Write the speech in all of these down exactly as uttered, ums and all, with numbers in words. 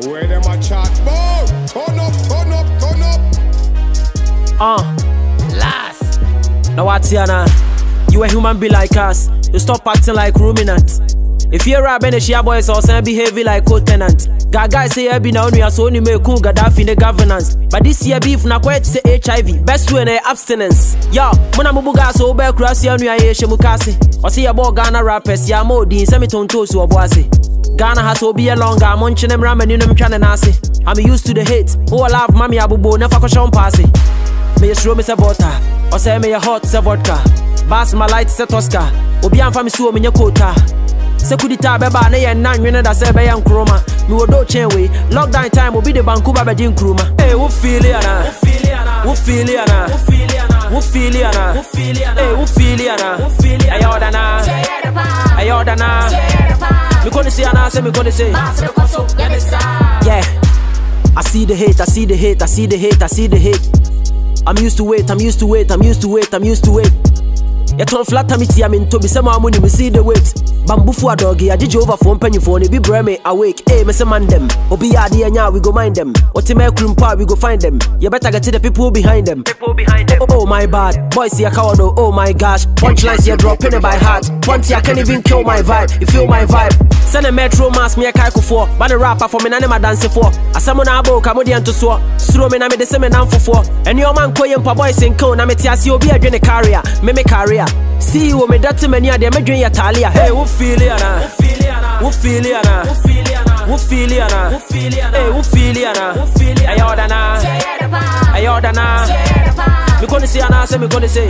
Where them a chat about? Turn up, turn up, turn up. Uh, last. Now what's here now? You a human be like us. You stop acting like ruminant. If you're a Benishia boys or some behavior like co-tenant. Gaga say I be now we are so only make cool Gaddafi in the governance. But this year beef na quite say H I V. Best way in abstinence. Yo, muna mubuga so be cross ya nua ye shemukase. Or see about Ghana rappers ya mo din semi tonto so oboase. Ghana has to be a longer munching them ramen in them trying nasi. I'm used to the hate. Oh I love mommy abubo never ko shon pass. Me you show me say butter. Or say me a hot say vodka. Bass my light say Tosca. Obi amfa me so me quota. Sekudita beba na ye nan nwene da se be yan kroma me wodo chenwe lockdown time obi de banku ba be din kroma eh wo feel ya na wo feel ya na wo feel ya na wo feel ya na wo feel ya na eh wo feel ya na ayoda na ayoda na me ko say na say me ko say yeah I see the hate I see the hate I see the hate I see the hate I'm used to it I'm used to it I'm used to it I'm used to it you turn flat me tia me to be some money me see the weight bamboo for a doggy I did you over phone penny phone be breme awake eh me say man them obi ade anya we go mind them what me cream pa we go find them you better get to the people behind them people behind them oh, oh my bad boys see a coward oh my gosh punchlines you dropping it by heart once I can't even kill my vibe you feel my vibe send a metro mass me a kaiko for but the rapper for me na ma dance for asamo na abo kamodi anto so suro me na me de se me nan for and your man koyem pa boys in ko na me tia see obi adwene career me me career see you me that many a de me dwen ya talia hey wo feel ya na wo feel ya na wo feel ya na wo feel ya na wo feel ya na hey wo feel ya na ayoda na ayoda na me ko say na say me ko say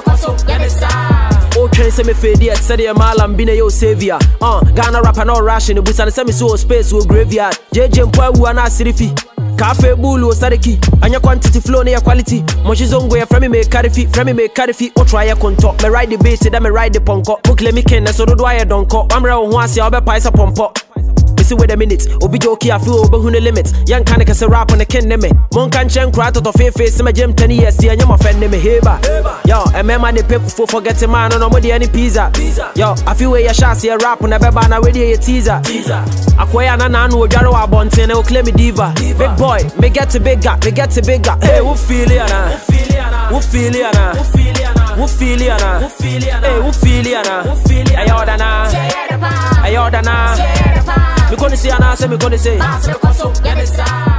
oh train say me fade yet say the malam be na yo savior uh Ghana rapper no ration busa say me so space wo graveyard J J mpo awu na sirifi Cafe bulu sariki anya quantity flow na quality mochi zongo ya frame me carry fi frame me carry fi o try ya konto me ride the beat da me ride the ponko bukle me ken na so do ya donko amra ho ase obe paisa pompo see wait a minute obi joki I feel obe hu no limit yan kan ka se rap on the ken me mon kan chen kra to fe face me gym ten years ya nya mo fen me heba yo e me man the people for forget man no mo de any pizza yo I feel where ya shas ya rap na beba na we dey teaser akoya na na no odware wa bonten na o claim me diva big boy me get to big guy me get to big guy hey wo feel ya na wo feel ya na wo feel ya na wo feel ya na wo feel ya na hey wo feel ya na ayoda na ayoda na me gonna say, I say, me gonna say.